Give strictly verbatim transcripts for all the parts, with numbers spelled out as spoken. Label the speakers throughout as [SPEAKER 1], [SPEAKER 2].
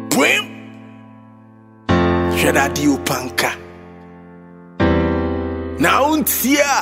[SPEAKER 1] Brim Shada Dio Panka Now untia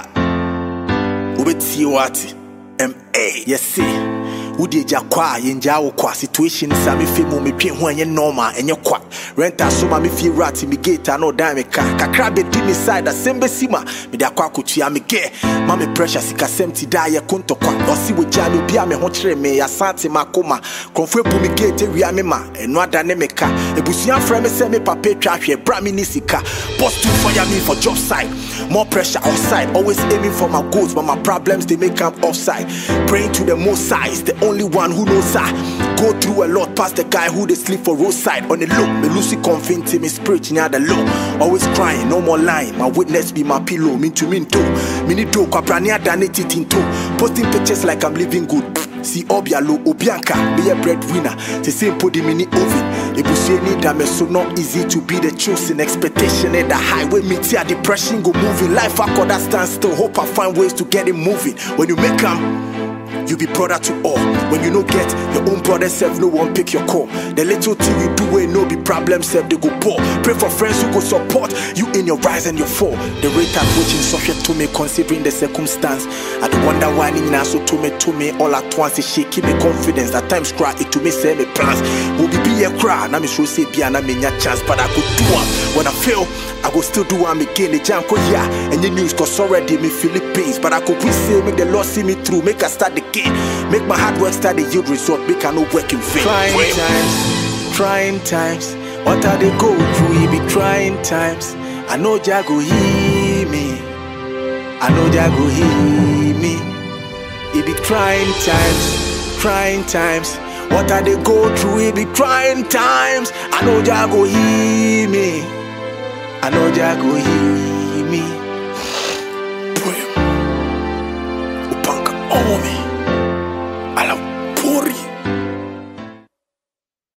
[SPEAKER 1] Ubeti wati M A yes see Udi jakwa yenja ukwa situation sa mi fi mu me twe ho anye normal enye kwa renta so ma me fi rat mi gate no dan me ka kakra be di me side asembe sima me da kwa akotua me ge ma me pressure sika semti da ye konto kwa osi we ja no bia me ho kire me ya sante makoma konfo ebu me gate wi ame ma eno ada ne me ka ebusuan fra me se me papa twa hwe bra me ni sika post to fire me for job side more pressure outside always aiming for my goals but my problems they make come offside praying to the most high the only one who knows I go through a lot past the guy who they sleep for roadside on the low. Me Lucy convinced me spirit near the low. Always crying, no more lying. My witness be my pillow. Mean to mean too. Mini do kwaprania done it in too. Posting pictures like I'm living good. See Obialo, Obianka, be a breadwinner. The same put the mini oven. Ebusie need that so not easy to be the chosen expectation at the highway. Me tear depression go moving. Life I could stand still. Hope I find ways to get it moving. When you make them. You be brother to all. When you no get your own brother self, no one pick your call. The little thing you do ain't no be problem self, they go poor. Pray for friends who go support you in your rise and your fall. The rate at which is subject to me considering the circumstance. I don't wonder why ni na so to me to me all at once. It shaking me confidence. At times cry it to me say me plans. Will be be a cry. Now me show say be and I mean your chance, but I go do one. When I fail, I go still do one again. The jam yeah, and the news cause already me Philippines. But I could we say make the Lord see me through, make us start the game. Make my hard work start the yield result. Make I no work in vain.
[SPEAKER 2] Trying times, trying times. What are they go through? It be trying times. I know Jah go hear me. I know Jah go hear me. It be trying times, trying times. What are they go through? It be trying times. I know Jah go hear me. I know Jah go hear me.